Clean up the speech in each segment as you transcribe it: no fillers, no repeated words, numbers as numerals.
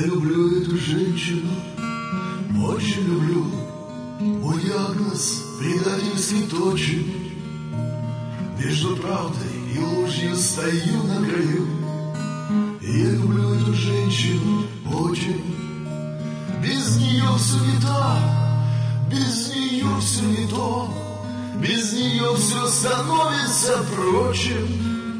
люблю эту женщину, очень люблю. Мой диагноз предательский точен. Между правдой и ложью стою на краю. Я люблю эту женщину очень. Без нее все не так, без нее все не то, без нее все становится прочим.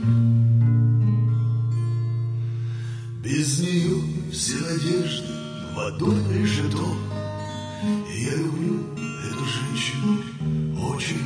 Без нее все надежды водой решето. Я люблю эту женщину очень.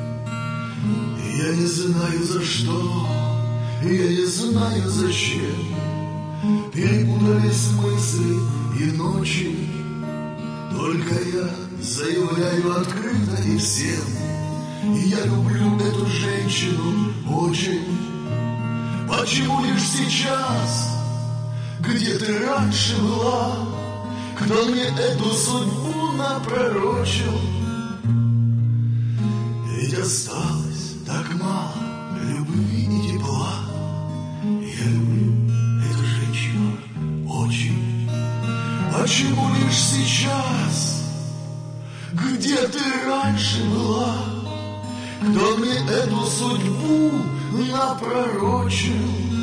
Я не знаю за что, я не знаю зачем. Перепутались мысли и ночи. Только я заявляю открыто и всем: я люблю эту женщину очень. Почему лишь сейчас? Где ты раньше была? Кто мне эту судьбу напророчил? Ведь осталось так мало любви и тепла. Я люблю эту женщину очень. Почему лишь сейчас? Где ты раньше была? Кто мне эту судьбу напророчил?